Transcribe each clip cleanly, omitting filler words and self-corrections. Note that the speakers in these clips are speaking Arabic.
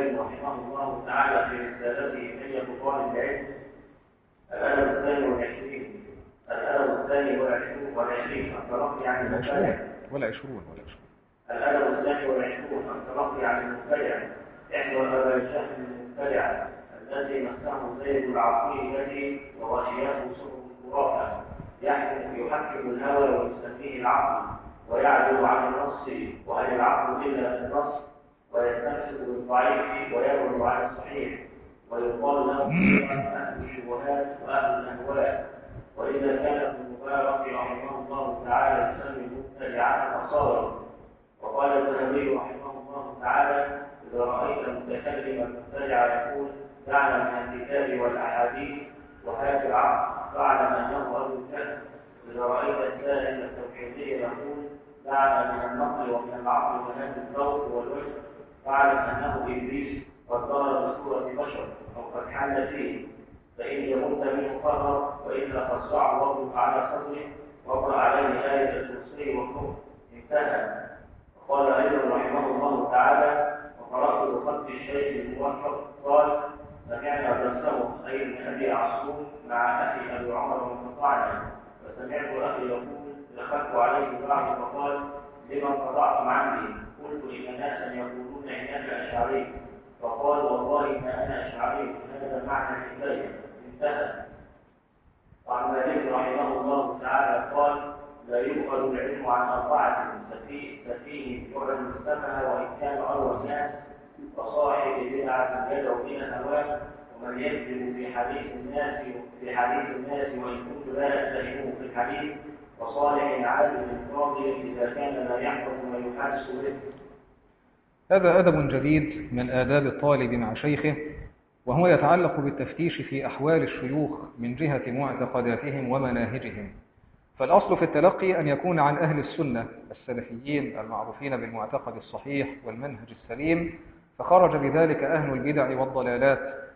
الجلال رحمه الله تعالى في رسالته حلية طالب العلم الأدب الثاني والعشرين التلقي عن المبتدع الأدب الثاني والعشرون التلقي عن المبتدع إحدى أبا الشيخ المبتدع الذي مسه زيد العقيل وغشياه سوء الخرافة يحكم الهوى ويسميه العقل ويعدل عن النص وهل العقل إلا بالنص ويستمسك بالضعيف ويبعد عن الصحيح ويقال له أهل الشبهات وأهل الأهواء. وإذا كان ابن المبارك رحمه الله تعالى يسمي المبتدعات أصابر. وقال الذهبي رحمه الله تعالى إذا رأيت المتكلم المبتدع يقول دعنا من الكتاب والأحاديث وهات العقل فاعلم أنه أبو الكهف. إذا رأيت السائل التوحيدي يقول دعنا من النقل ومن العقل وهات الذوق والوجه فاعلم أنه إبليس قد ظهر بصورة بشر أو قد حل فيه فإن يمد منه قهر وإلا قد صعب وضعه على صدره وقرأ عليه آية الكرسي والكفر انتهى. وقال أيضا رحمه الله تعالى وقرأت بخط الشيخ الموفق قال سمعنا درسه أي من أبي عصوم مع أخي أبي عمر منقطعنا فسمعت أخي يقول دخلت عليه بعض فقال لمن قطعتم عني؟ قلت إن ناسا يقولون إنك أشعري فقال والله ما أنا أشعري هذا معنى الحكاية انتهى. وعن مالك رحمه الله تعالى قال لا يؤخذ العلم عن أربعة ففيه يعلم السمع وإن كان أروى الناس وصاحب بدعة يدعو إلى الهوى ومن يكذب في حديث الناس وإن كنت لا أستهمه في الحديث وصالح عالم قاضي إذا كان لا يحفظ ما يحدث به. هذا أدب جديد من آداب الطالب مع شيخه، وهو يتعلق بالتفتيش في أحوال الشيوخ من جهة معتقداتهم ومناهجهم. فالأصل في التلقي أن يكون عن أهل السنة السلفيين المعروفين بالمعتقد الصحيح والمنهج السليم، فخرج بذلك أهل البدع والضلالات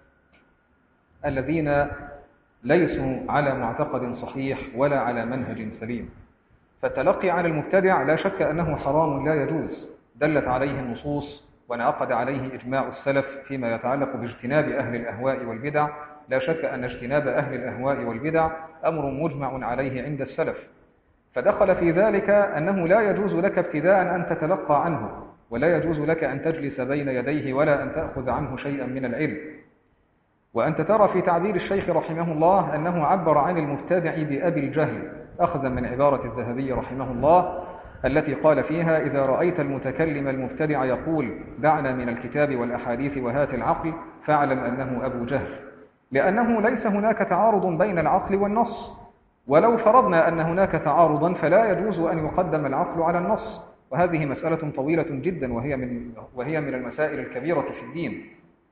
الذين ليسوا على معتقد صحيح ولا على منهج سليم. فالتلقي عن المبتدع لا شك أنه حرام لا يجوز، دلت عليه النصوص وانعقد عليه إجماع السلف فيما يتعلق باجتناب أهل الأهواء والبدع. لا شك أن اجتناب أهل الأهواء والبدع أمر مجمع عليه عند السلف، فدخل في ذلك أنه لا يجوز لك ابتداء أن تتلقى عنه، ولا يجوز لك أن تجلس بين يديه ولا أن تأخذ عنه شيئا من العلم. وأنت ترى في تعبير الشيخ رحمه الله أنه عبر عن المبتدع بأبي الجهل أخذا من عبارة الذهبي رحمه الله التي قال فيها إذا رأيت المتكلم المبتدع يقول دعنا من الكتاب والأحاديث وهات العقل فاعلم أنه أبو جهل، لأنه ليس هناك تعارض بين العقل والنص، ولو فرضنا أن هناك تعارضا فلا يجوز أن يقدم العقل على النص، وهذه مسألة طويلة جدا وهي من المسائل الكبيرة في الدين.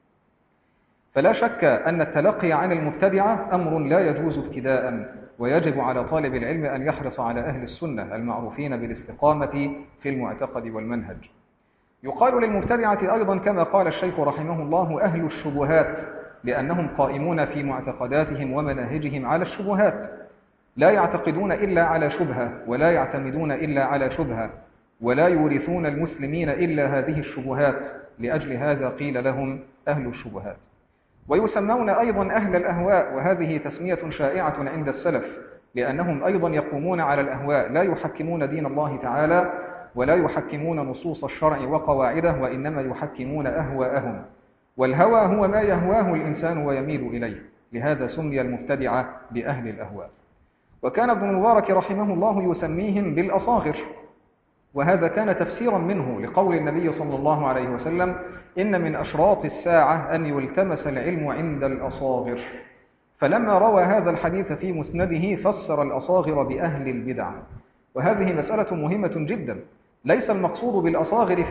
فلا شك أن التلقي عن المبتدعة أمر لا يجوز ابتداء، ويجب على طالب العلم أن يحرص على أهل السنة المعروفين بالاستقامة في المعتقد والمنهج. يقال للمبتدعة أيضا كما قال الشيخ رحمه الله أهل الشبهات، لأنهم قائمون في معتقداتهم ومناهجهم على الشبهات، لا يعتقدون إلا على شبهة ولا يعتمدون إلا على شبهة، ولا يورثون المسلمين إلا هذه الشبهات، لأجل هذا قيل لهم أهل الشبهات. ويسمون أيضا أهل الأهواء، وهذه تسمية شائعة عند السلف، لأنهم أيضا يقومون على الأهواء، لا يحكمون دين الله تعالى ولا يحكمون نصوص الشرع وقواعده، وإنما يحكمون أهواءهم، والهوى هو ما يهواه الإنسان ويميل إليه، لهذا سمي المبتدعة بأهل الأهواء. وكان ابن المبارك رحمه الله يسميهم بالأصاغر، وهذا كان تفسيرا منه لقول النبي صلى الله عليه وسلم إن من أشراط الساعة أن يلتمس العلم عند الأصاغر. فلما روى هذا الحديث في مسنده فسر الأصاغر بأهل البدع، وهذه مسألة مهمة جدا. ليس المقصود بالأصاغر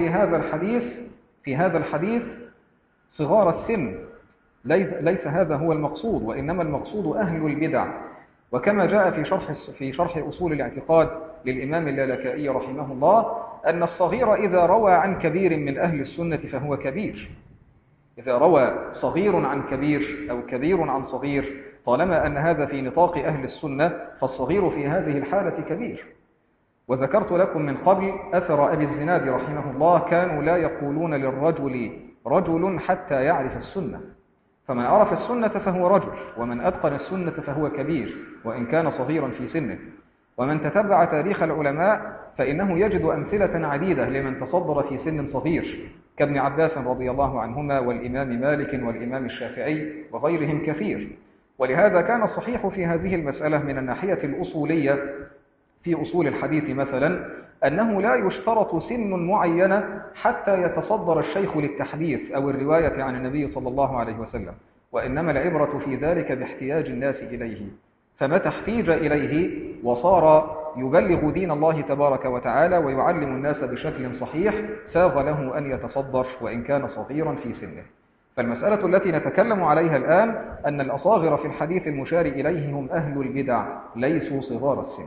في هذا الحديث صغار السن، ليس هذا هو المقصود، وإنما المقصود أهل البدع. وكما جاء في شرح أصول الاعتقاد للإمام اللالكائي رحمه الله أن الصغير إذا روى عن كبير من أهل السنة فهو كبير. إذا روى صغير عن كبير أو كبير عن صغير، طالما أن هذا في نطاق أهل السنة فالصغير في هذه الحالة كبير. وذكرت لكم من قبل أثر أبي الزناد رحمه الله كانوا لا يقولون للرجل رجل حتى يعرف السنة، فمن عرف السنة فهو رجل، ومن أتقن السنة فهو كبير وإن كان صغيرا في سنه. ومن تتبع تاريخ العلماء فإنه يجد أمثلة عديدة لمن تصدر في سن صغير كابن عباس رضي الله عنهما والإمام مالك والإمام الشافعي وغيرهم كثير. ولهذا كان الصحيح في هذه المسألة من الناحية الأصولية في أصول الحديث مثلا أنه لا يشترط سن معينة حتى يتصدر الشيخ للتحديث أو الرواية عن النبي صلى الله عليه وسلم، وإنما العبرة في ذلك باحتياج الناس إليه. فمتى احتيج إليه وصار يبلغ دين الله تبارك وتعالى ويعلم الناس بشكل صحيح ساغ له أن يتصدر وإن كان صغيرا في سنه. فالمسألة التي نتكلم عليها الآن أن الأصاغر في الحديث المشار إليه هم أهل البدع ليسوا صغار السن.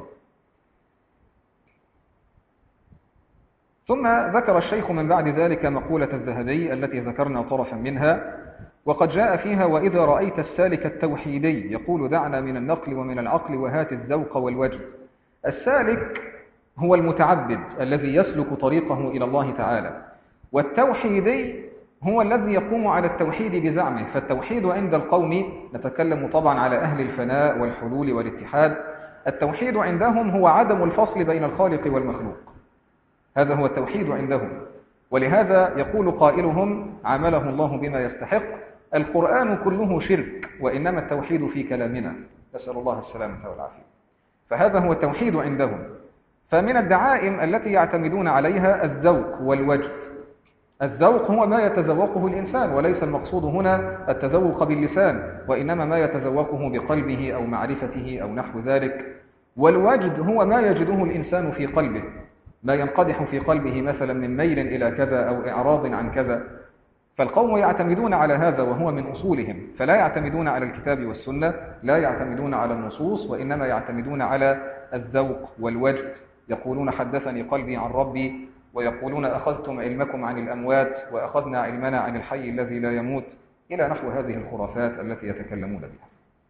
ثم ذكر الشيخ من بعد ذلك مقولة الذهبي التي ذكرنا طرفا منها، وقد جاء فيها: وإذا رأيت السالك التوحيدي يقول دعنا من النقل ومن العقل وهات الذوق والوجد. السالك هو المتعبد الذي يسلك طريقه إلى الله تعالى، والتوحيدي هو الذي يقوم على التوحيد بزعمه. فالتوحيد عند القوم، نتكلم طبعا على أهل الفناء والحلول والاتحاد، التوحيد عندهم هو عدم الفصل بين الخالق والمخلوق، هذا هو التوحيد عندهم. ولهذا يقول قائلهم عامله الله بما يستحق: القرآن كله شرك وإنما التوحيد في كلامنا، نسأل الله السلامة والعافية. فهذا هو التوحيد عندهم. فمن الدعائم التي يعتمدون عليها الذوق والوجد. الذوق هو ما يتذوقه الإنسان، وليس المقصود هنا التذوق باللسان، وإنما ما يتذوقه بقلبه أو معرفته أو نحو ذلك. والوجد هو ما يجده الإنسان في قلبه، ما ينقدح في قلبه مثلا من ميل إلى كذا أو إعراض عن كذا. فالقوم يعتمدون على هذا وهو من أصولهم، فلا يعتمدون على الكتاب والسنة، لا يعتمدون على النصوص، وإنما يعتمدون على الذوق والوجد. يقولون حدثني قلبي عن ربي، ويقولون أخذتم علمكم عن الأموات وأخذنا علمنا عن الحي الذي لا يموت، إلى نحو هذه الخرافات التي يتكلمون بها.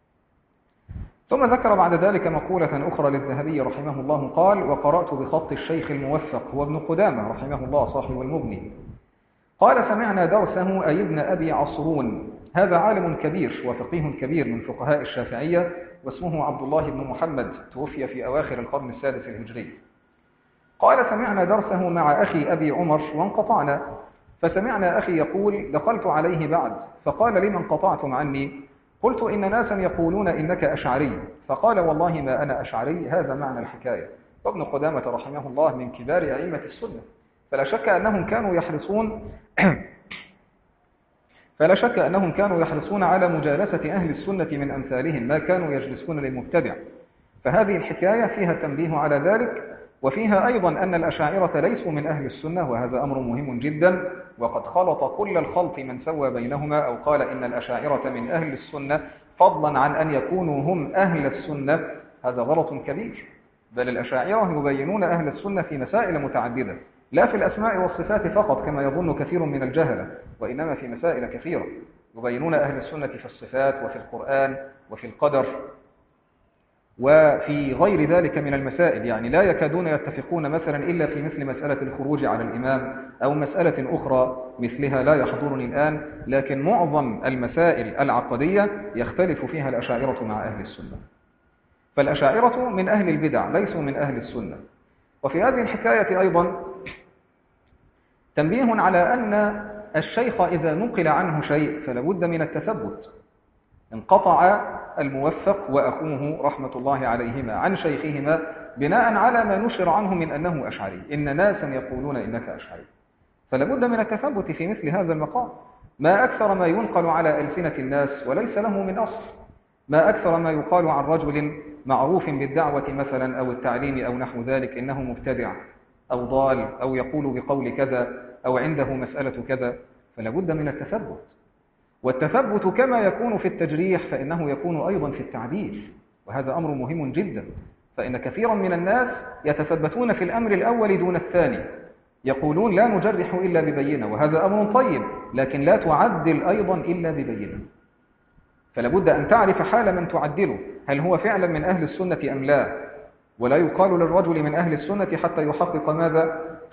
ثم ذكر بعد ذلك مقولة أخرى للذهبي رحمه الله، قال: وقرأت بخط الشيخ الموفق هو ابن قدامة رحمه الله صاحب المغني، قال: سمعنا درسه أي ابن أبي عصرون، هذا عالم كبير وفقيه كبير من فقهاء الشافعية، واسمه عبد الله بن محمد، توفي في أواخر القرن السادس الهجري. قال: سمعنا درسه مع أخي أبي عمر وانقطعنا، فسمعنا أخي يقول: دخلت عليه بعد فقال: لمن قطعتم عني؟ قلت: إن ناسا يقولون إنك أشعري. فقال: والله ما أنا أشعري. هذا معنى الحكاية. وابن قدامة رحمه الله من كبار أئمة السنة، فلا شك أنهم كانوا يحرصون على مجالسة أهل السنة من أمثالهم، ما كانوا يجلسون للمبتدع. فهذه الحكاية فيها التنبيه على ذلك، وفيها أيضا أن الأشاعرة ليسوا من أهل السنة، وهذا أمر مهم جدا. وقد خلط كل الخلط من سوى بينهما، أو قال إن الأشاعرة من أهل السنة فضلا عن أن يكونوا هم أهل السنة، هذا غلط كبير. بل الأشاعرة يبينون أهل السنة في مسائل متعددة، لا في الأسماء والصفات فقط كما يظن كثير من الجهلة، وإنما في مسائل كثيرة. يبينون أهل السنة في الصفات وفي القرآن وفي القدر وفي غير ذلك من المسائل. يعني لا يكادون يتفقون مثلا إلا في مثل مسألة الخروج على الإمام أو مسألة أخرى مثلها لا يحضرني الآن، لكن معظم المسائل العقدية يختلف فيها الأشاعرة مع أهل السنة. فالأشاعرة من أهل البدع ليسوا من أهل السنة. وفي هذه الحكاية أيضا تنبيه على أن الشيخ إذا نقل عنه شيء فلا بد من التثبت. انقطع الموفق وأخوه رحمة الله عليهما عن شيخهما بناء على ما نشر عنه من أنه أشعري، إن ناسا يقولون إنك أشعري، فلا بد من التثبت في مثل هذا المقام. ما أكثر ما ينقل على ألسنة الناس وليس له من أصل، ما أكثر ما يقال عن رجل معروف بالدعوة مثلا أو التعليم أو نحو ذلك إنه مبتدع أو ضال أو يقول بقول كذا أو عنده مسألة كذا، فلا بد من التثبت. والتثبت كما يكون في التجريح فإنه يكون أيضا في التعديل، وهذا أمر مهم جدا. فإن كثيرا من الناس يتثبتون في الأمر الأول دون الثاني، يقولون لا نجرح إلا ببينة، وهذا أمر طيب، لكن لا تعدل أيضا إلا ببينة. فلا بد أن تعرف حال من تعدله، هل هو فعلا من أهل السنة أم لا. ولا يقال للرجل من أهل السنة حتى يحقق ماذا؟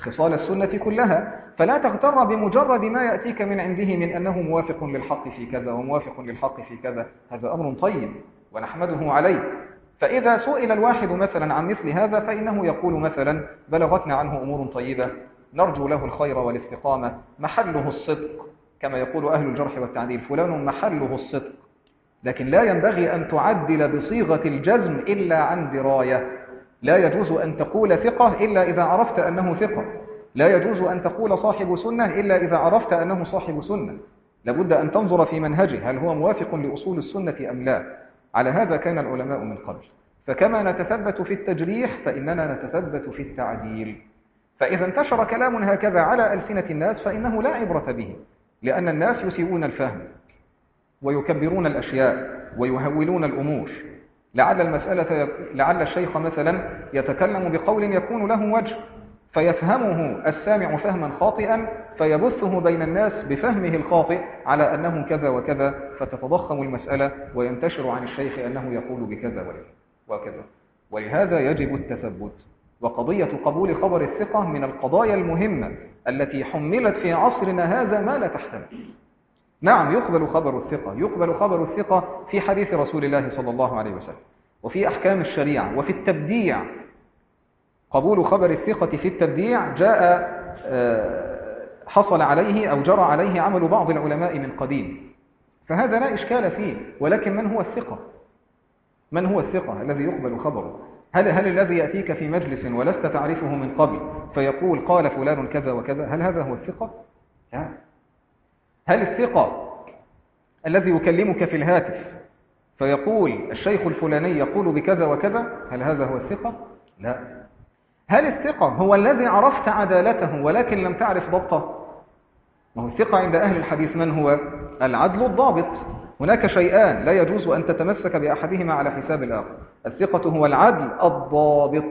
خصال السنة كلها، فلا تغتر بمجرد ما يأتيك من عنده من أنه موافق للحق في كذا وموافق للحق في كذا. هذا أمر طيب ونحمده عليه. فإذا سئل الواحد مثلا عن مثل هذا فإنه يقول مثلا: بلغتنا عنه أمور طيبة نرجو له الخير والاستقامة، محله الصدق، كما يقول أهل الجرح والتعديل: فلان محله الصدق. لكن لا ينبغي أن تعدل بصيغة الجزم إلا عن دراية. لا يجوز أن تقول ثقة إلا إذا عرفت أنه ثقة، لا يجوز أن تقول صاحب سنة إلا إذا عرفت أنه صاحب سنة. لابد أن تنظر في منهجه هل هو موافق لأصول السنة أم لا. على هذا كان العلماء من قبل. فكما نتثبت في التجريح فإننا نتثبت في التعديل. فإذا انتشر كلام هكذا على ألسنة الناس فإنه لا عبرة به، لأن الناس يسيئون الفهم ويكبرون الأشياء ويهولون الأمور. لعل الشيخ مثلا يتكلم بقول يكون له وجه فيفهمه السامع فهما خاطئا فيبثه بين الناس بفهمه الخاطئ على أنه كذا وكذا، فتتضخم المسألة وينتشر عن الشيخ أنه يقول بكذا وكذا. ولهذا يجب التثبت. وقضية قبول خبر الثقة من القضايا المهمة التي حملت في عصرنا هذا ما لا تحتمل. نعم، يقبل خبر الثقة في حديث رسول الله صلى الله عليه وسلم وفي أحكام الشريعة وفي التبديع. قبول خبر الثقة في التبديع حصل عليه أو جرى عليه عمل بعض العلماء من قديم، فهذا لا إشكال فيه. ولكن من هو الثقة الذي يقبل خبره؟ هل الذي يأتيك في مجلس ولست تعرفه من قبل فيقول قال فلان كذا وكذا، هل هذا هو الثقة؟ لا. هل الثقة الذي يكلمك في الهاتف فيقول الشيخ الفلاني يقول بكذا وكذا، هل هذا هو الثقة؟ لا. هل الثقة هو الذي عرفت عدالته ولكن لم تعرف ضبطه؟ ما هو الثقة عند أهل الحديث من هو؟ العدل الضابط. هناك شيئان لا يجوز أن تتمسك بأحدهما على حساب الآخر. الثقة هو العدل الضابط.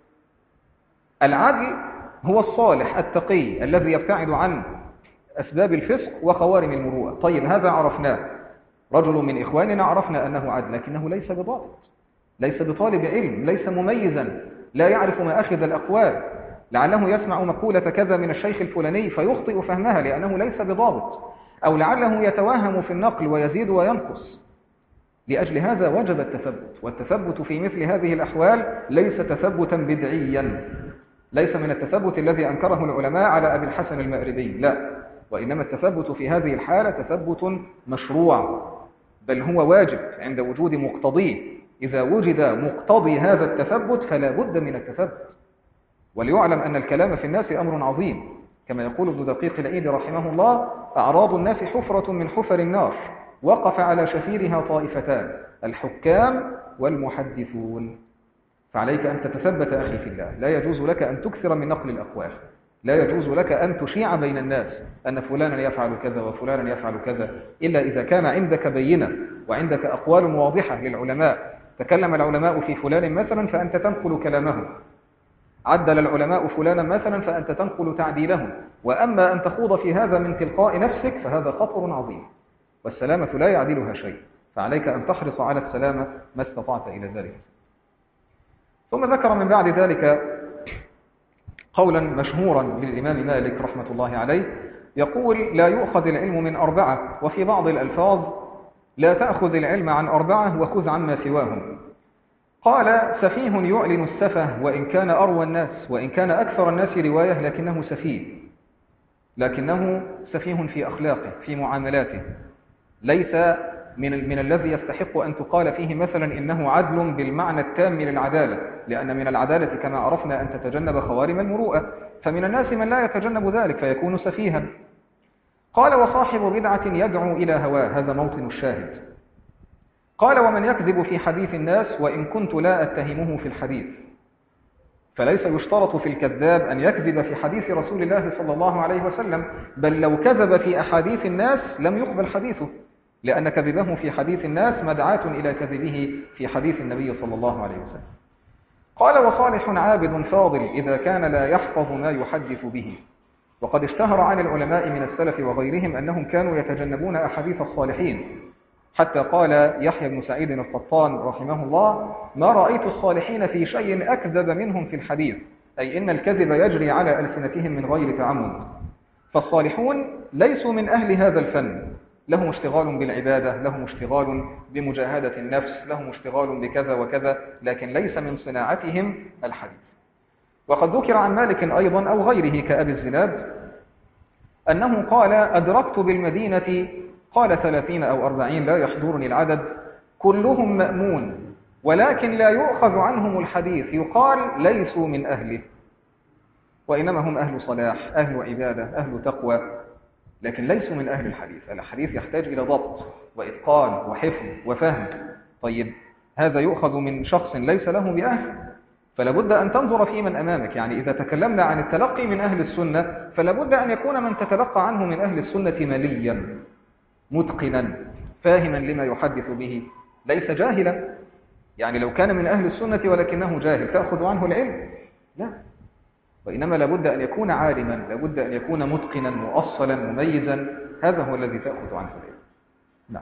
العدل هو الصالح التقي الذي يبتعد عن أسباب الفسق وخوارم المروءة. طيب، هذا عرفناه. رجل من إخواننا عرفنا أنه عدل، لكنه ليس بضابط، ليس بطالب علم، ليس مميزا، لا يعرف ما أخذ الأقوال. لعله يسمع مقولة كذا من الشيخ الفلاني فيخطئ فهمها لأنه ليس بضابط، أو لعله يتوهم في النقل ويزيد وينقص. لأجل هذا وجب التثبت. والتثبت في مثل هذه الأحوال ليس تثبتا بدعيا، ليس من التثبت الذي أنكره العلماء على أبي الحسن المأربي، لا، وإنما التثبت في هذه الحالة تثبت مشروع، بل هو واجب عند وجود مقتضيه. إذا وجد مقتضي هذا التثبت فلا بد من التثبت. وليعلم أن الكلام في الناس أمر عظيم، كما يقول ابن دقيق العيد رحمه الله: أعراض الناس حفرة من حفر النار وقف على شفيرها طائفتان، الحكام والمحدثون. فعليك أن تتثبت أخي في الله. لا يجوز لك أن تكثر من نقل الأقوال، لا يجوز لك أن تشيع بين الناس أن فلانا يفعل كذا وفلانا يفعل كذا، إلا إذا كان عندك بينة وعندك أقوال واضحة للعلماء. تكلم العلماء في فلان مثلا فأنت تنقل كلامه، عدل العلماء فلانا مثلا فأنت تنقل تعديله. وأما أن تخوض في هذا من تلقاء نفسك فهذا خطر عظيم، والسلامة لا يعدلها شيء، فعليك أن تحرص على السلامة ما استطعت إلى ذلك. ثم ذكر من بعد ذلك قولا مشهورا للإمام مالك رحمة الله عليه، يقول: لا يؤخذ العلم من أربعة، وفي بعض الألفاظ: لا تأخذ العلم عن أربعة وخذ عما سواهم. قال: سفيه يعلن السفه وإن كان أروى الناس، وإن كان أكثر الناس رواية لكنه سفيه في أخلاقه في معاملاته، ليس من الذي يستحق أن تقال فيه مثلا إنه عدل بالمعنى التام للعدالة، لأن من العدالة كما عرفنا أن تتجنب خوارم المروءة، فمن الناس من لا يتجنب ذلك فيكون سفيها. قال: وصاحب بدعة يدعو إلى هواه، هذا موطن الشاهد. قال: ومن يكذب في حديث الناس وإن كنت لا أتهمه في الحديث. فليس يشترط في الكذاب أن يكذب في حديث رسول الله صلى الله عليه وسلم، بل لو كذب في أحاديث الناس لم يقبل حديثه، لأن كذبه في حديث الناس مدعاة إلى كذبه في حديث النبي صلى الله عليه وسلم. قال: وصالح عابد فاضل إذا كان لا يحفظ ما يحدث به. وقد اشتهر عن العلماء من السلف وغيرهم أنهم كانوا يتجنبون أحاديث الصالحين، حتى قال يحيى بن سعيد القطان رحمه الله: ما رأيت الصالحين في شيء أكذب منهم في الحديث، أي إن الكذب يجري على ألسنتهم من غير تعمد. فالصالحون ليسوا من أهل هذا الفن، لهم اشتغال بالعبادة، لهم اشتغال بمجاهدة النفس، لهم اشتغال بكذا وكذا، لكن ليس من صناعتهم الحديث. وقد ذكر عن مالك أيضا أو غيره كأبي الزناد أنه قال: أدركت بالمدينة، قال 30 أو 40 لا يحضرني العدد، كلهم مأمون ولكن لا يؤخذ عنهم الحديث، يقال ليسوا من أهله، وإنما هم أهل صلاح، أهل عبادة، أهل تقوى، لكن ليسوا من أهل الحديث. الحديث يحتاج إلى ضبط وإتقان وحفظ وفهم. طيب هذا يؤخذ من شخص ليس له بأهل، فلا بد أن تنظر في من أمامك. يعني إذا تكلمنا عن التلقي من أهل السنة فلا بد أن يكون من تتلقى عنه من أهل السنة مليا متقنا فاهما لما يحدث به، ليس جاهلا. يعني لو كان من أهل السنة ولكنه جاهل تأخذ عنه العلم؟ لا، وإنما لابد أن يكون عالما، لابد أن يكون متقنا مؤصلا مميزا، هذا هو الذي تأخذ عنه العلم. نعم.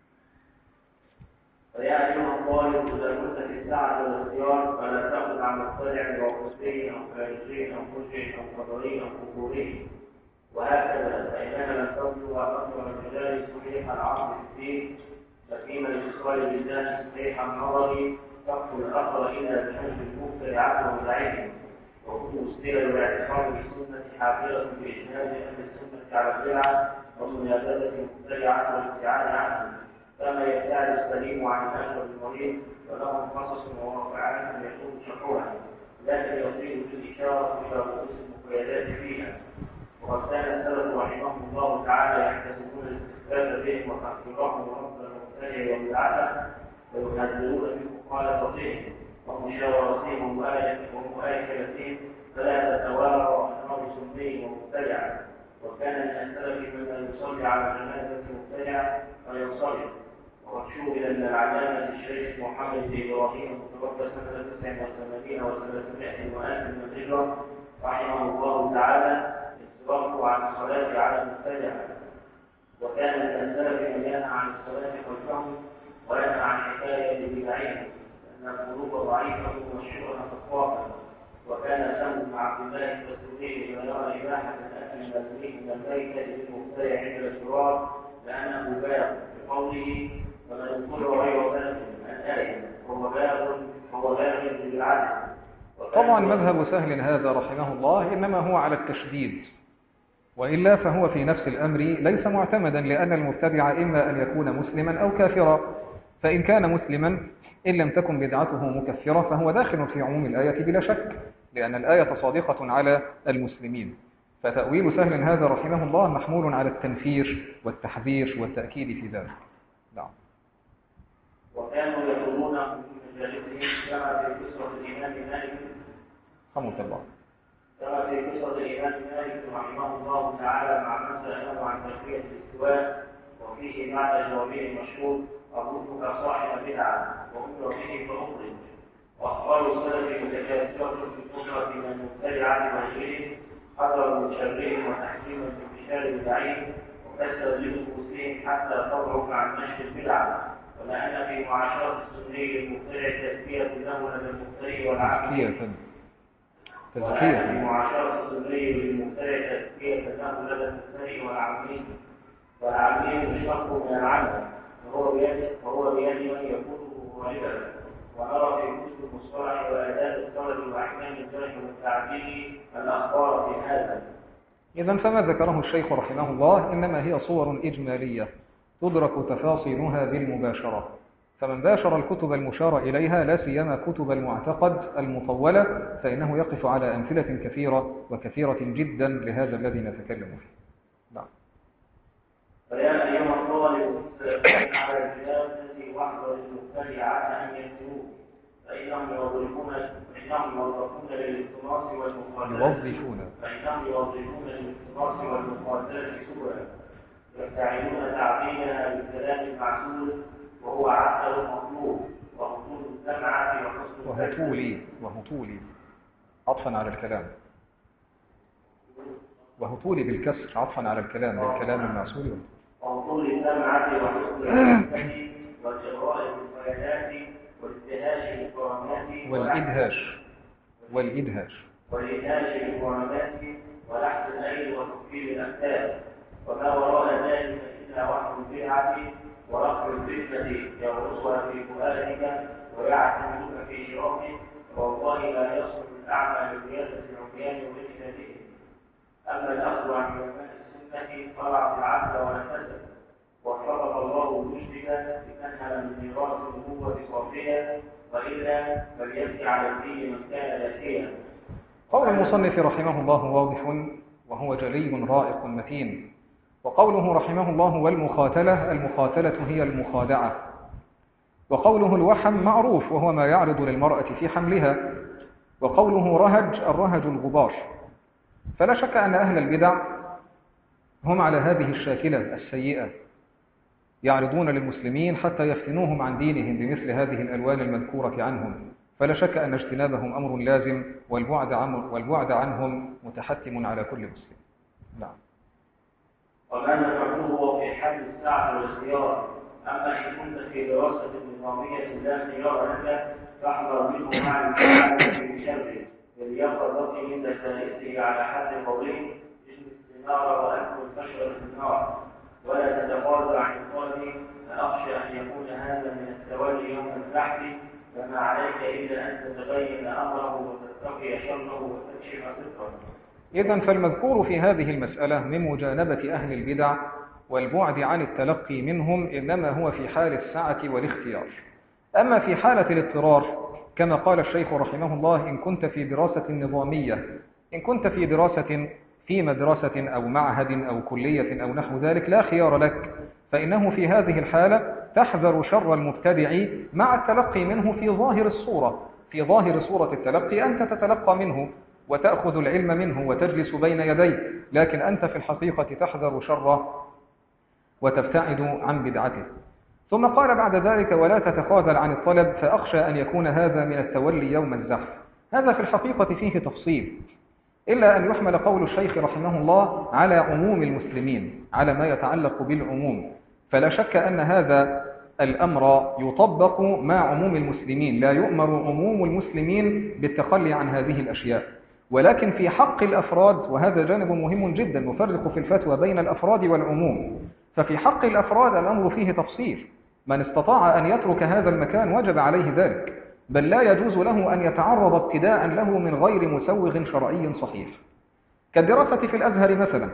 فيا أيها الطالب، إذا كنت في الساعة والاختيار فلا تأخذ عن مطلع وقصي أو خارجي أو مرجع أو قدري أو كفوري، وهكذا. فإننا لم تبلغ أكثر الرجال صحيح العقل في الدين، ففيما الاتصال بالله صحيح النظر تقتل الأخر إلا بحجب المبتدعات والزعيم. وكل السير والاعتصام بالسنة حافظة بإجهاد أهل السنة على البدعة ومنابذة المبتدعة والابتعاد عنهم، كما يبتعد السليم عن الأشهر المريض ولهم قصص وواقعات يكون شحوها، لكن يصير بالإشارة إلى رؤوس المقيدات فيها. وقد كان السلف رحمهم الله تعالى يحتسبون الاستفادة بهم وتحقيقهم رب المبتدع وبدعته، ويحذرون من مخالفتهم ومشاورتهم ومؤاكلتهم، فلا تتوارى أنه سني ومبتدع. وكان من السلف من يصلي على جنازة مبتدع وينصرف. وقد شوهد من العلامة الشيخ محمد بن إبراهيم المتوفى سنة 89 و300 من الهجرة رحمه الله تعالى الصرف عن الصلاة على المبتدع. وكان من السلف من ينهى عن الصلاة خلفهم وينهى عن حكاية بدعهم، لأن القلوب ضعيفة والشبهة خطافة. وكان سهم بن عبد الله الدستوري لما يرى إباحة الأكل من الميتة للمبتدع عند الفرار لأنه باغ بقوله: ومن يقول غير ذلك الآية هو باغ بالعدل. طبعا مذهب سهل هذا رحمه الله إنما هو على التشديد، وإلا فهو في نفس الأمر ليس معتمدا، لأن المبتدع إما أن يكون مسلما أو كافرا، فإن كان مسلما إن لم تكن بدعته مكفرة فهو داخل في عموم الآية بلا شك، لأن الآية صادقة على المسلمين. فتأويل سهل هذا رحمه الله محمول على التنفير والتحذير والتأكيد في ذلك. نعم. وكانوا يقولون في مجالسهم كما في قصة الإمام مالك حمد الله كما في قصة الإمام مالك رحمه الله تعالى مع من سأله عن تشريع الاستواء، وفيه معنى جوابه المشهور: أظنك صاحب بدعة وأمر به فأخرج. وأخبار السلف متكاثرة في الكفرة من المبتدعة وغيرهم، حذروا من شرهم وتحكيما بانتشار بدعهم، وكسر لنفوسهم حتى تضعف عن نشر البدعة. وما أن في معاشرة السني للمبتدع تزكية له لدى المبتدع والعامل. وأن في معاشرة السني للمبتدع تزكية له لدى المبتدع والعامل مشتق من العمل، وهو بيد من يكون غالبا. ونرى في كتب المصطلح وآداب الطلب وأحكام الجرح والتعديل الأخبار في هذا. إذن فما ذكره الشيخ رحمه الله إنما هي صور إجمالية تدرك تفاصيلها بالمباشرة، فمن باشر الكتب المشار إليها لا سيما كتب المعتقد المطولة فإنه يقف على أمثلة كثيرة وكثيرة جدا لهذا الذي نتكلم فيه. نعم. فيا أيها الطالب، سيكون على الجهاز واحذر المبتدعة أن يفتنوه، فإنهم يوظفون للالتماس والمخالفة سبلا، يستعينون تعطيلها بالكلام المعسول وهو عسل المطلوب، وهطول السمعة وحسن وهطولي عطفا على الكلام، وهطولي بالكسر عطفا على الكلام بالكلام المعسول، وهطول السمعة وحسن الكلام وجراء الفيانات والادهاش بالكرامات والإدهاش والإناش بالمعاملات ولحظ الليل وتكفير الأكتاب، وما وراء ذلك إلا وحي البدعة ورفع الفتنة يغرسها في فؤادك ويعتمدك في شرفك، والله لا يصل الأعمى لقيادة العميان واجتهادهم. أما الأخذ عن علماء السنة فرع العقل ونفسه، وفرق الله رشدك لأنها من ميراث النبوة صافية، وإلا فليبكي على الدين من كان ذكيا. قول المصنف رحمه الله واضح وهو جلي رائق متين. وقوله رحمه الله والمخاتلة، المخاتلة هي المخادعة. وقوله الوحم معروف وهو ما يعرض للمرأة في حملها. وقوله رهج، الرهج الغبار. فلا شك أن أهل البدع هم على هذه الشاكلة السيئة، يعرضون للمسلمين حتى يفتنوهم عن دينهم بمثل هذه الألوان المذكورة عنهم. فلا شك أن اجتنابهم أمر لازم، والبعد عنهم متحتم على كل مسلم. نعم. وما نفعله هو في حل الساعة والاختيار. أما إن كنت في دراسة نظامية لا خيار لك فاحذر منه مع التعامل بشره باليقظة من دسائسه على حد قضيه اسم الثمار وأكل البشر في النار، ولا تتخاذل عن الطلب، فأخشى أن يكون هذا من التولي يوم البحث، فما عليك إلا أن تتبين أمره وتتقي شره وتكشف صدقه. إذن فالمذكور في هذه المسألة من مجانبة أهل البدع والبعد عن التلقي منهم إنما هو في حال السعة والاختيار. أما في حالة الاضطرار كما قال الشيخ رحمه الله إن كنت في دراسة نظامية، إن كنت في دراسة في مدرسة أو معهد أو كلية أو نحو ذلك لا خيار لك، فإنه في هذه الحالة تحذر شر المبتدع مع التلقي منه في ظاهر الصورة. في ظاهر صورة التلقي أنت تتلقى منه وتأخذ العلم منه وتجلس بين يديه، لكن أنت في الحقيقة تحذر شره وتبتعد عن بدعته. ثم قال بعد ذلك ولا تتخاذل عن الطلب، فأخشى أن يكون هذا من التولي يوم الزحف. هذا في الحقيقة فيه تفصيل، إلا أن يحمل قول الشيخ رحمه الله على عموم المسلمين، على ما يتعلق بالعموم. فلا شك أن هذا الأمر يطبق مع عموم المسلمين، لا يؤمر عموم المسلمين بالتخلي عن هذه الأشياء. ولكن في حق الأفراد، وهذا جانب مهم جدا، نفرق في الفتوى بين الأفراد والعموم. ففي حق الأفراد الأمر فيه تفصيل، من استطاع أن يترك هذا المكان وجب عليه ذلك، بل لا يجوز له أن يتعرض ابتداء له من غير مسوغ شرعي صحيح، كالدراسة في الأزهر مثلا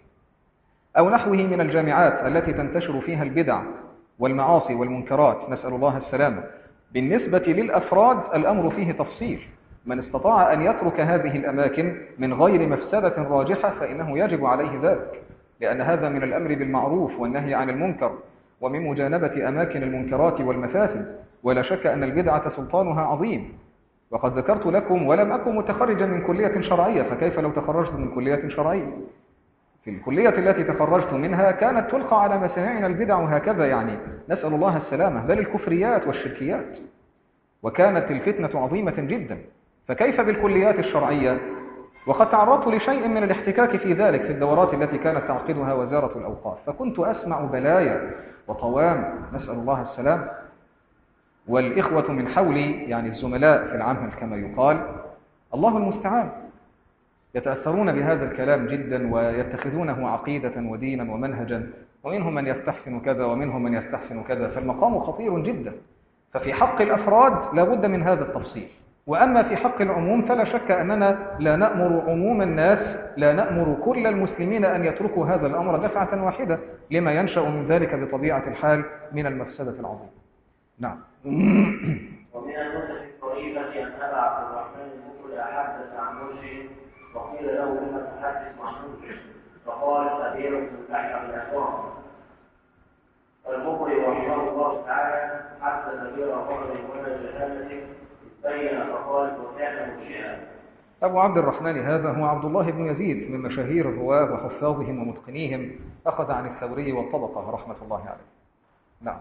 أو نحوه من الجامعات التي تنتشر فيها البدع والمعاصي والمنكرات، نسأل الله السلامة. بالنسبة للأفراد الأمر فيه تفصيل، من استطاع أن يترك هذه الأماكن من غير مفسدة راجحة فإنه يجب عليه ذلك، لأن هذا من الأمر بالمعروف والنهي عن المنكر، ومن مجانبة أماكن المنكرات والمفاسد. ولا شك أن البدعة سلطانها عظيم، وقد ذكرت لكم ولم أكن متخرجا من كلية شرعية، فكيف لو تخرجت من كلية شرعية؟ في الكلية التي تخرجت منها كانت تلقى على مسامعنا البدع هكذا، يعني نسأل الله السلامة، بل الكفريات والشركيات، وكانت الفتنة عظيمة جدا. فكيف بالكليات الشرعية؟ وقد تعرضت لشيء من الاحتكاك في ذلك في الدورات التي كانت تعقدها وزارة الأوقاف، فكنت أسمع بلايا وطوام، نسأل الله السلام. والإخوة من حولي يعني الزملاء في العمل كما يقال، الله المستعان، يتأثرون بهذا الكلام جدا ويتخذونه عقيدة ودينا ومنهجا، ومنهم من يستحسن كذا ومنهم من يستحسن كذا، فالمقام خطير جدا. ففي حق الأفراد لا بد من هذا التفصيل. وأما في حق العموم فلا شك أننا لا نأمر عموم الناس، لا نأمر كل المسلمين أن يتركوا هذا الأمر دفعة واحدة، لما ينشأ من ذلك بطبيعة الحال من المفسدة العظيمة. نعم. ومن النسخ الطريفة أن أبا عبد الرحمن المقرئ حدث عن مرشد، وقيل له لما تحدث عن مرشد، فقال أبير بن الأحمر الأحوام. المقرئ رحمه الله تعالى حدث بير فضل ولا جهالة بين فقال وكان مرشدا. أبو عبد الرحمن هذا هو عبد الله بن يزيد من مشاهير الرواة وحفاظهم ومتقنيهم، أخذ عن الثوري والطبقة رحمة الله عليه. نعم.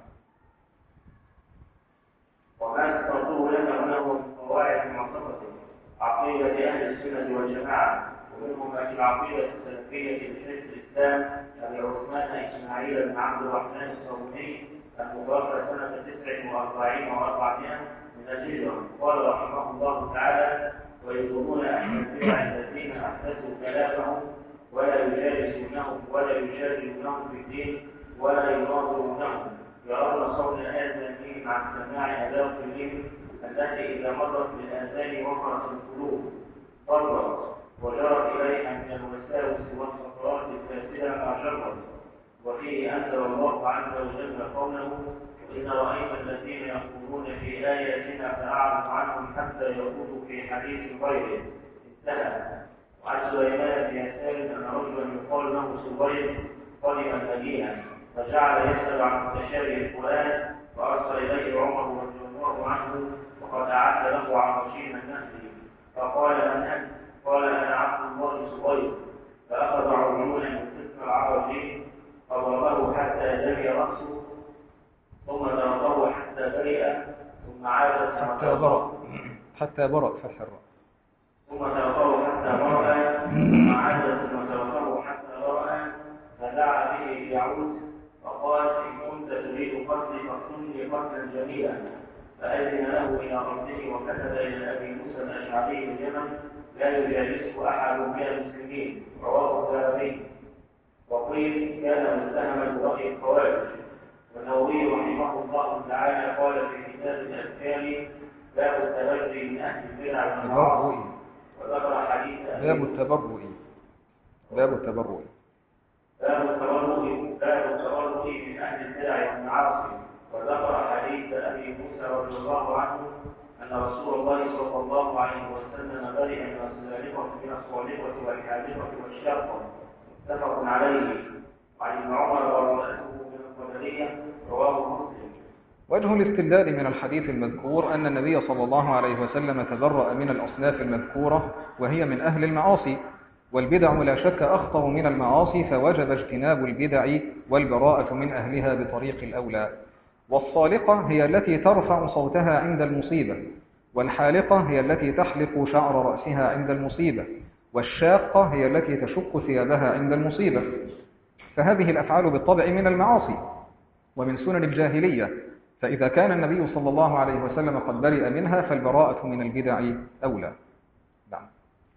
وما ذكرته لك أنه من قواعد معتقده عقيدة أهل السنة والجماعة، ومنهم في العقيدة السلفية لشيخ الإسلام أبي عثمان إسماعيل بن عبد الرحمن الصابوني المتوفى سنة 49 و400 من الهجرة. قال رحمه الله تعالى: ويظنون أن البدع الذين أحدثوا كلامهم ولا يجالسونهم ولا يجادلونهم في الدين ولا يناظرونهم، يرون قول هذا فيهم عن سماع أداة الدين التي إذا مرت بالآذان وقعت القلوب فرت وجرت إليها من الوساوس والخطرات الفاسدة ما جرت. وفيه أنزل الله عز وجل قوله: إن رأينا الذين يخوضون في آياتنا فأعرض عنهم حتى يخوضوا في حديث غيره. انتهى. وعن سليمان بن يسار أن رجلا يقال له سبيل قدم المدينة فجعل يسأل عن متشابه القرآن، فأرسل إليه عمر رضي الله عنه وقد أعد له عرشين النخل، فقال: من أنت؟ قال: أنا عبد الله سبيل. فأخذ عيونا من قسم العرشين فضربه حتى دمي رأسه، ثم ضربه حتى برئ، ثم عاد حتى برأ فتح الراء، ثم ضربه حتى برأ، ثم عاد ثم ضربه حتى برأ، فدعا به ليعود فقال: إن كنت تريد قتلي فاقتلني قتلا جميلا. فأذن له إلى ربه وكتب إلى أبي موسى الأشعري اليمن: لا يجالسه أحد من المسلمين. رواه الذهبي. وقيل كان متهما برأي الخوارج. والنووي رحمه الله تعالى قال في كتاب الأذكار: باب التبرؤ من أهل البدع والمعاصي، وذكر حديث باب التبرؤ من أهل البدع والمعاصي، وذكر حديث أبي موسى رضي الله عنه أن رسول الله صلى الله عليه وسلم برئ من الصالحة والحادثة والشاقة، متفق عليه. وعن ابن عمر ورواته من القدرية، رواه مسلم. وجه الاستدلال من الحديث المذكور أن النبي صلى الله عليه وسلم تبرأ من الأصناف المذكورة وهي من أهل المعاصي، والبدع لا شك أخطر من المعاصي، فوجب اجتناب البدع والبراءة من أهلها بطريق الأولى. والصالقة هي التي ترفع صوتها عند المصيبة، والحالقة هي التي تحلق شعر رأسها عند المصيبة، والشاقة هي التي تشق ثيابها عند المصيبة. فهذه الأفعال بالطبع من المعاصي ومن سنن الجاهلية، فإذا كان النبي صلى الله عليه وسلم قد برئ منها فالبراءة من البدع أولى. نعم.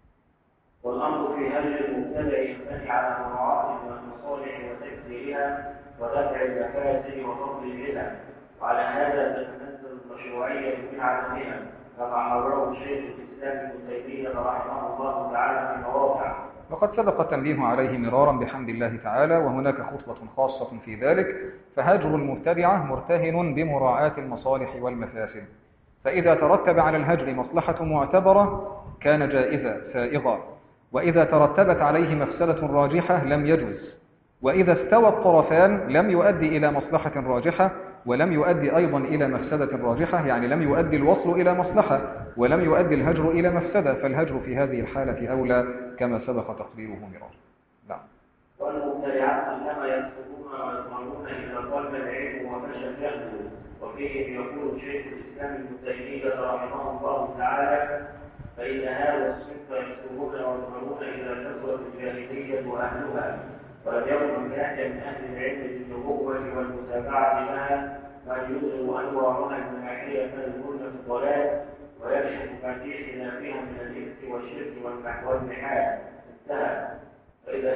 والأمر في هجر المبتدع ينبني على مراعاة المصالح وتكثيرها ودفع المفاسد وفضل البدع، وعلى هذا تتنزل المشروعية من عدمها كما حرره شيخ الإسلام ابن تيمية رحمه الله تعالى في مواقع، وقد سبق التنبيه عليه مرارا بحمد الله تعالى، وهناك خطوة خاصة في ذلك. فهجر المبتدعة مرتهن بمراعاة المصالح والمفاسد، فإذا ترتب على الهجر مصلحة معتبرة كان جائزا سائغا، وإذا ترتبت عليه مفسدة راجحة لم يجوز، وإذا استوى الطرفان لم يؤدي إلى مصلحة راجحة ولم يؤدي أيضا إلى مفسدة راجحة، يعني لم يؤدي الوصل إلى مصلحة ولم يؤدي الهجر إلى مفسدة، فالهجر في هذه الحالة أولى كما سبق تقريره مرارا. نعم. والمبتدعات إنما يدخلون ويطمعون إلى طلب العلم وفشل الجهل. وفيه يقول شيخ الإسلام ابن تيمية رحمه الله تعالى: فإن هذا الصنف يدخلون ويطمعون إلى كثرة الجاهلية وأهلها، ولم يكن ناجا من أهل العلم بالنبوة والمتابعة لها ما يظهر أنوارها من ناحية الظلم في الضلال ويكشف مفاتيحنا فيها من الإثم والشرك والمحال. انتهى. فإذا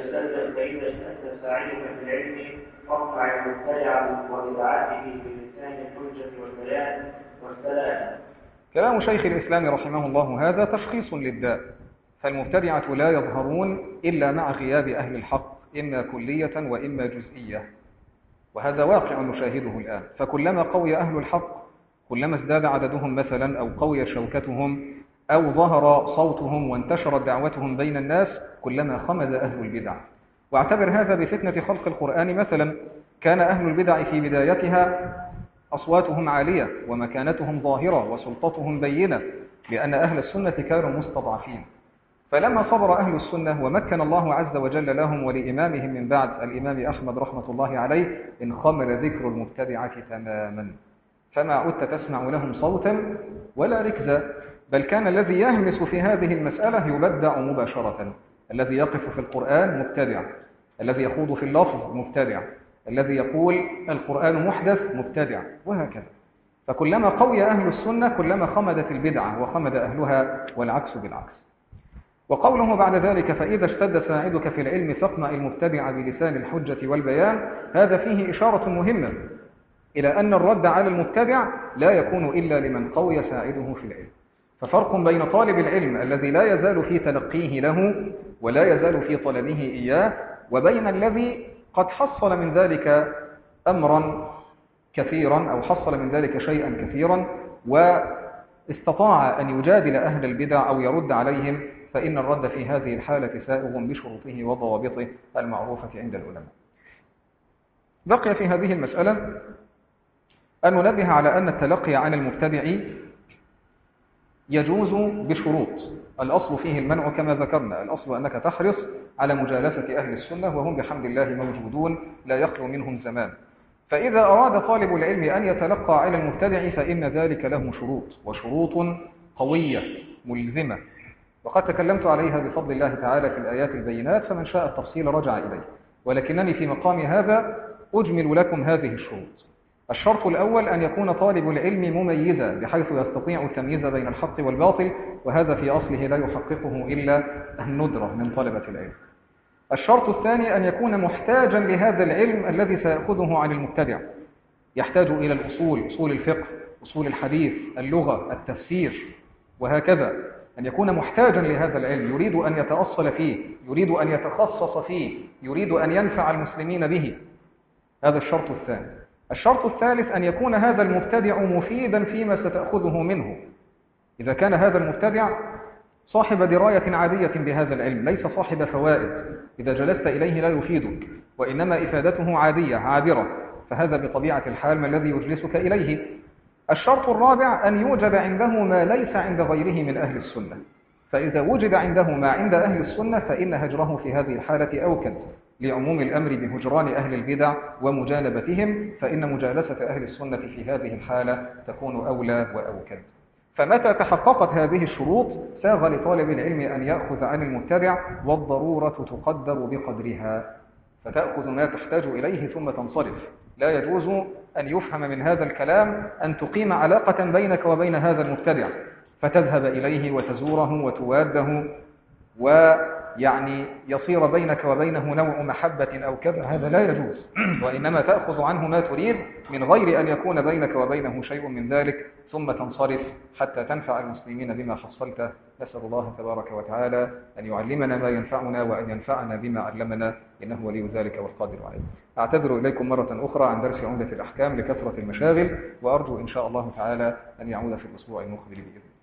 اشتد سعيك في العلم فارفع المبتدع وبدعته بلسان الحجة والبيان والسلام. كلام شيخ الإسلام رحمه الله هذا تشخيص للداء، فالمبتدعة لا يظهرون إلا مع غياب أهل الحق، إما كلية وإما جزئية، وهذا واقع نشاهده الآن. فكلما قوي أهل الحق كلما ازداد عددهم مثلا، أو قويت شوكتهم، أو ظهر صوتهم وانتشرت دعوتهم بين الناس، كلما خمد أهل البدع. واعتبر هذا بفتنة خلق القرآن مثلا. كان أهل البدع في بدايتها أصواتهم عالية ومكانتهم ظاهرة وسلطتهم بينة، لأن أهل السنة كانوا مستضعفين. فلما صبر أهل السنة ومكن الله عز وجل لهم ولإمامهم من بعد الإمام أحمد رحمة الله عليه، انخمر ذكر المبتدعة تماما، فما عدت تسمع لهم صوتا ولا ركزا، بل كان الذي يهمس في هذه المسألة يبدع مباشرة. الذي يقف في القرآن مبتدع، الذي يخوض في اللفظ مبتدع، الذي يقول القرآن محدث مبتدع، وهكذا. فكلما قوي أهل السنة كلما خمدت البدعة وخمد أهلها، والعكس بالعكس. وقوله بعد ذلك فإذا اشتد ساعدك في العلم فاقمع المبتدع بلسان الحجة والبيان، هذا فيه إشارة مهمة إلى أن الرد على المبتدع لا يكون إلا لمن قوي ساعده في العلم. ففرق بين طالب العلم الذي لا يزال في تلقيه له ولا يزال في طلبه إياه، وبين الذي قد حصل من ذلك أمرا كثيرا أو حصل من ذلك شيئا كثيرا واستطاع أن يجادل أهل البدع أو يرد عليهم، فإن الرد في هذه الحالة سائغ بشروطه وضوابطه المعروفة عند العلماء. بقي في هذه المسألة أن ننبه على أن التلقي عن المبتدع يجوز بشروط. الأصل فيه المنع كما ذكرنا، الأصل أنك تحرص على مجالسة أهل السنة، وهم بحمد الله موجودون لا يخلو منهم زمان. فإذا أراد طالب العلم أن يتلقى على المبتدع فإن ذلك له شروط، وشروط قوية ملزمة، وقد تكلمت عليها بفضل الله تعالى في الآيات البينات، فمن شاء التفصيل رجع إليه، ولكنني في مقام هذا أجمل لكم هذه الشروط. الشرط الأول أن يكون طالب العلم مميزا بحيث يستطيع التمييز بين الحق والباطل، وهذا في أصله لا يحققه إلا الندرة من طلبة العلم. الشرط الثاني أن يكون محتاجا لهذا العلم الذي سيأخذه عن المبتدع، يحتاج إلى الأصول، أصول الفقه، أصول الحديث، اللغة، التفسير، وهكذا. أن يكون محتاجا لهذا العلم، يريد أن يتأصل فيه، يريد أن يتخصص فيه، يريد أن ينفع المسلمين به. هذا الشرط الثاني. الشرط الثالث أن يكون هذا المبتدع مفيدا فيما ستأخذه منه. إذا كان هذا المبتدع صاحب دراية عادية بهذا العلم، ليس صاحب فوائد، إذا جلست إليه لا يفيدك، وإنما إفادته عادية عابرة، فهذا بطبيعة الحال ما الذي يجلسك إليه. الشرط الرابع أن يوجد عنده ما ليس عند غيره من أهل السنة، فإذا وجد عنده ما عند أهل السنة فإن هجره في هذه الحالة أوكد، لعموم الأمر بهجران أهل البدع ومجانبتهم، فإن مجالسة أهل السنة في هذه الحالة تكون أولى وأوكد. فمتى تحققت هذه الشروط ساغ لطالب العلم أن يأخذ عن المبتدع، والضرورة تقدر بقدرها، فتأخذ ما تحتاج إليه ثم تنصرف. لا يجوز أن يفهم من هذا الكلام أن تقيم علاقة بينك وبين هذا المبتدع فتذهب إليه وتزوره وتواده، ويعني يصير بينك وبينه نوع محبة أو كذا، هذا لا يجوز. وإنما تأخذ عنه ما تريد من غير أن يكون بينك وبينه شيء من ذلك، ثم تنصرف حتى تنفع المسلمين بما حصلته. نسأل الله تبارك وتعالى أن يعلمنا ما ينفعنا وأن ينفعنا بما علمنا، إنه ولي ذلك والقادر عليه. أعتذر إليكم مرة أخرى عن درس عمدة الأحكام لكثرة المشاغل، وأرجو إن شاء الله تعالى أن يعود في الأسبوع المقبل بإذن الله.